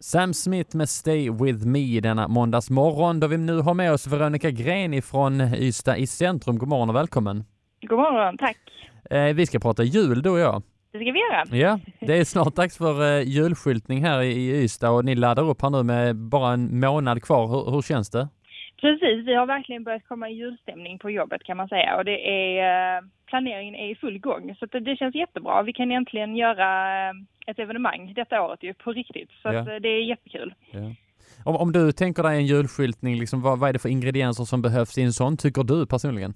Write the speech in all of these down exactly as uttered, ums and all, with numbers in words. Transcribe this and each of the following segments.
Sam Smith med Stay With Me denna måndagsmorgon då vi nu har med oss Veronica Gren ifrån Ystad i centrum. God morgon och välkommen. God morgon, tack. Eh, vi ska prata jul du och jag. Det ska vi göra. Ja, det är snart dags för eh, julskyltning här i, i Ystad och ni laddar upp här nu med bara en månad kvar. Hur, hur känns det? Precis, vi har verkligen börjat komma i julstämning på jobbet kan man säga och det är, planeringen är i full gång så det, det känns jättebra. Vi kan egentligen göra ett evenemang detta året ju på riktigt så ja. att det är jättekul. Ja. Om, om du tänker dig en julskyltning, liksom, vad, vad är det för ingredienser som behövs i en sån tycker du personligen?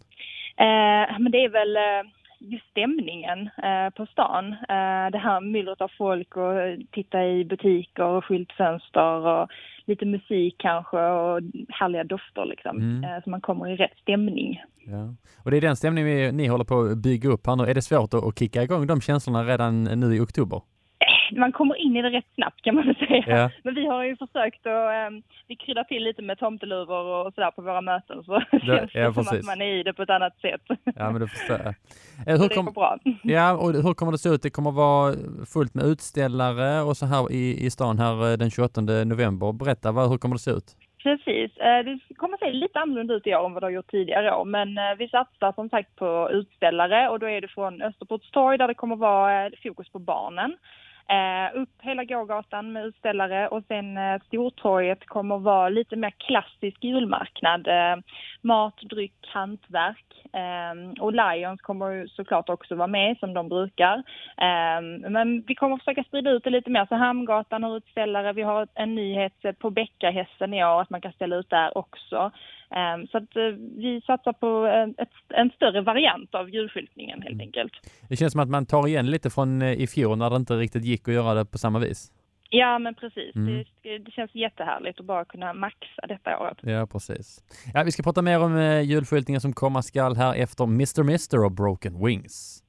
Eh, men det är väl just stämningen eh, på stan. Eh, det här myllret av folk och titta i butiker och skyltfönster och lite musik kanske och härliga dofter liksom. Mm. Eh, så man kommer i rätt stämning. Ja. Och det är den stämning vi, ni håller på att bygga upp här nu. Är det svårt att, att kicka igång de känslorna redan nu i oktober? Man kommer in i det rätt snabbt kan man väl säga. Ja. Men vi har ju försökt att um, vi kryddar till lite med tomteluvor och sådär på våra möten. Så det känns ja, som att man är i det på ett annat sätt. Ja, men det förstår jag. Eh, hur det kom... är bra. Ja, och hur kommer det se ut? Det kommer vara fullt med utställare och så här i, i stan här den tjugoåttonde november. Berätta, vad, hur kommer det se ut? Precis. Det kommer att se lite annorlunda ut i år än vad det har gjort tidigare år. Men vi satsar som sagt på utställare och då är det från Österports torg där det kommer vara fokus på barnen. Uh, upp hela gågatan med utställare och sen uh, Stortorget kommer vara lite mer klassisk julmarknad. Uh, mat, dryck, hantverk. Uh, och Lions kommer såklart också vara med som de brukar. Uh, men vi kommer försöka sprida ut det lite mer. Så Hamngatan har utställare. Vi har en nyhet på Bäckahästen i år att man kan ställa ut där också. Um, så att uh, vi satsar på uh, ett, en större variant av julskyltningen helt enkelt. Det känns som att man tar igen lite från uh, i fjol när det inte riktigt gick att göra det på samma vis. Ja, men precis. Mm. Det, det känns jättehärligt att bara kunna maxa detta året. Ja, precis. Ja, vi ska prata mer om uh, julskyltningen som komma skall här efter mister mister och Broken Wings.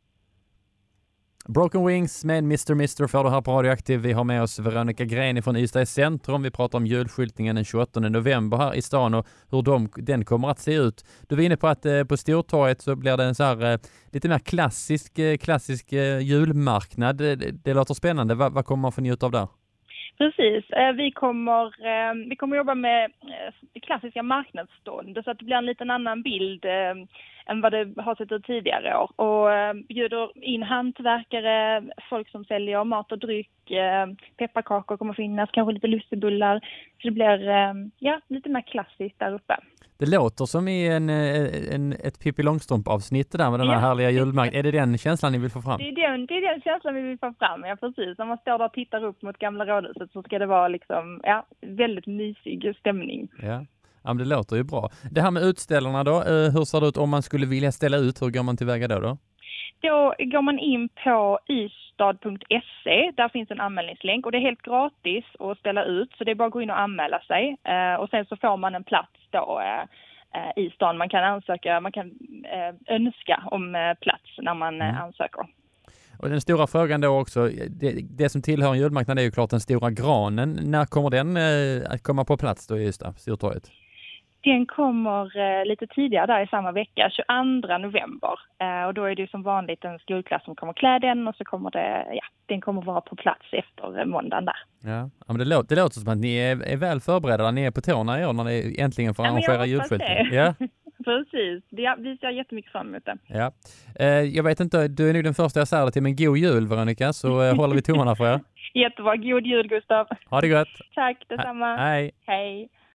Broken Wings med mister mister får du här på Radioaktiv. Vi har med oss Veronica Gren från Ystad i centrum. Vi pratar om julskyltningen den tjugoåttonde november här i stan och hur de, den kommer att se ut. Du var inne på att eh, på Stortorget så blir det en så här eh, lite mer klassisk, eh, klassisk eh, julmarknad. Det, det låter spännande. Va, vad kommer man få njuta av där? Precis. Vi kommer, vi kommer jobba med det klassiska marknadsstånd så att det blir en liten annan bild än vad det har sett ut tidigare år. Och bjuder in hantverkare, folk som säljer mat och dryck, pepparkakor kommer finnas, kanske lite lussebullar. Så det blir ja, lite mer klassiskt där uppe. Det låter som i en, en, ett Pippi Långstrump-avsnitt där med den här ja. härliga julmarknaden. Är det den känslan ni vill få fram? Det är den, det är den känslan vi vill få fram, ja precis. När man står där och tittar upp mot gamla rådhuset så ska det vara liksom, ja, väldigt mysig stämning. Ja. Ja, men det låter ju bra. Det här med utställarna då, hur ser det ut om man skulle vilja ställa ut? Hur går man tillväga då då? Då går man in på ystad punkt se. Där finns en anmälningslänk och det är helt gratis att ställa ut. Så det är bara att gå in och anmäla sig. Och sen så får man en plats då i stan. Man kan ansöka, man kan önska om plats när man mm. ansöker. Och den stora frågan då också, det, det som tillhör en julmarknad är ju klart den stora granen. När kommer den att komma på plats då i Ystad, Stortorget? Den kommer eh, lite tidigare där i samma vecka, tjugoandra november. Eh, och då är det som vanligt en skolklass som kommer klä den och så kommer det, ja, den kommer vara på plats efter eh, måndagen där. Ja, ja men det låter, det låter som att ni är, är väl förberedda, ni är på tårna i år när ni äntligen får ja, arrangera julskyltning. Ja, precis. Det, vi ser jättemycket fram emot det. Ja. Eh, jag vet inte, du är nog den första jag säger det till, men god jul Veronica, så eh, håller vi tummarna för er. Jättebra, god jul Gustav. Ha det gott. Tack, detsamma. Hej. Hej.